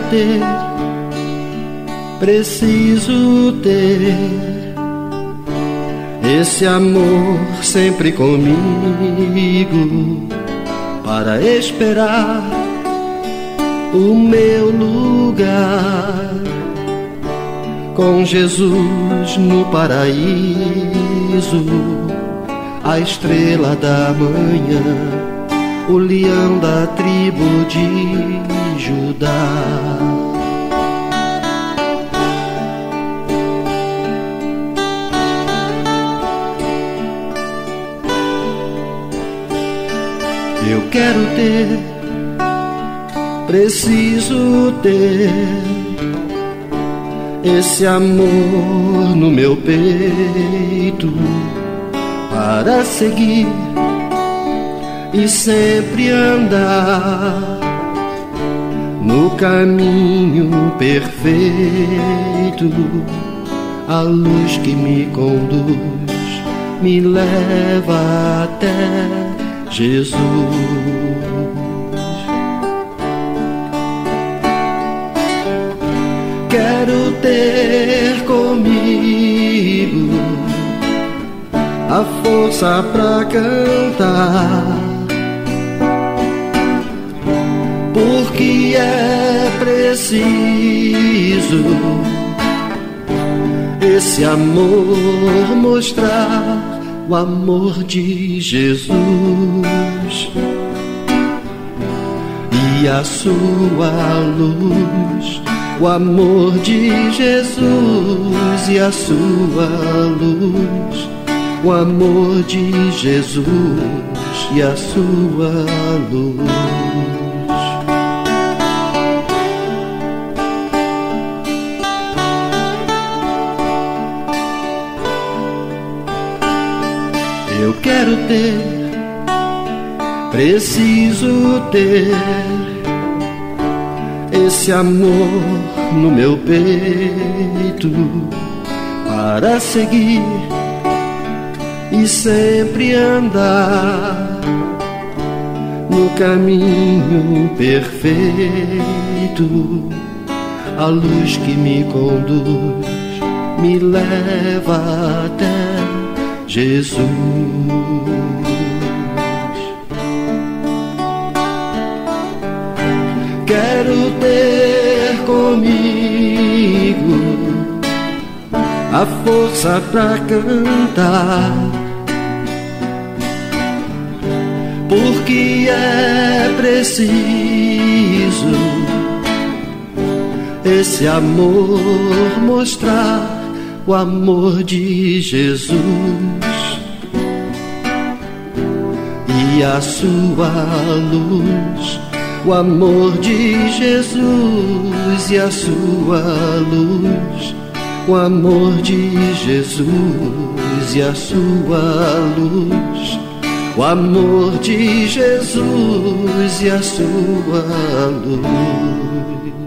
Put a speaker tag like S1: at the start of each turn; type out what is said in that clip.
S1: ter, preciso ter esse amor sempre comigo, para esperar o meu lugar com Jesus no paraíso, a estrela da manhã, o leão da tribo de Judá. Eu quero ter, preciso ter esse amor no meu peito, para seguir e sempre andar no caminho perfeito. A luz que me conduz me leva até Jesus. Quero ter comigo a força pra cantar, porque é preciso esse amor mostrar, o amor de Jesus e a sua luz. O amor de Jesus e a sua luz. O amor de Jesus e a sua luz. Eu quero ter, preciso ter esse amor no meu peito, para seguir e sempre andar no caminho perfeito. A luz que me conduz me leva até Jesus. Quero ter comigo a força pra cantar, porque é preciso esse amor mostrar, o amor de Jesus e a sua luz. O amor de Jesus e a sua luz. O amor de Jesus e a sua luz. O amor de Jesus e a sua luz.